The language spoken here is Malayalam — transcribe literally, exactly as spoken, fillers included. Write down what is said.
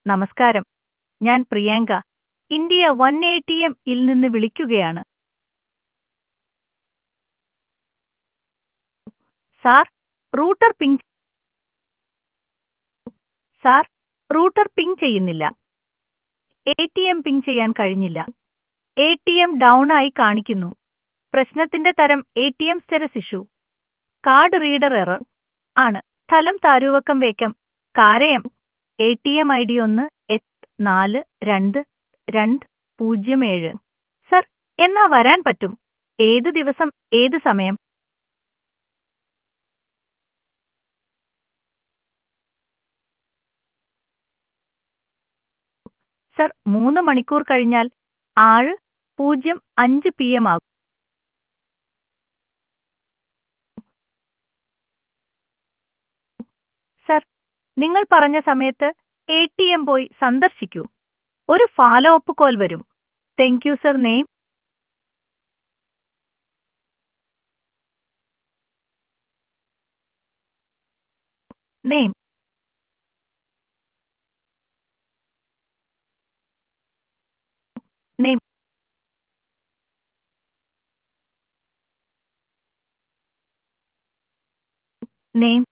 നമസ്കാരം, ഞാൻ Priyanka. India one A T M ഇൽ നിന്ന് വിളിക്കുകയാണ്. Sir, router ping sir, router ping ചെയ്യുന്നില്ല. എ ടി എം പിങ് ചെയ്യാൻ കഴിഞ്ഞില്ല. എ ടി എം ഡൗൺ ആയി കാണിക്കുന്നു. പ്രശ്നത്തിന്റെ തരം A T M status issue. Card reader error ആണ്. സ്ഥലം താരൂവക്കം വേക്കം, കാരയം. A T M I D ഒന്ന് എട്ട് നാല് രണ്ട് രണ്ട് പൂജ്യം ഏഴ്. സർ, എന്നാ വരാൻ പറ്റും? ഏത് ദിവസം, ഏത് സമയം? സർ, മൂന്ന് മണിക്കൂർ കഴിഞ്ഞാൽ ആറ് പൂജ്യം അഞ്ച് പി എം ആകും. സർ, നിങ്ങൾ പറഞ്ഞ സമയത്ത് എ ടി എം പോയി സന്ദർശിക്കൂ. ഒരു ഫോളോ അപ്പ് കോൾ വരും. Thank you sir. Name name name name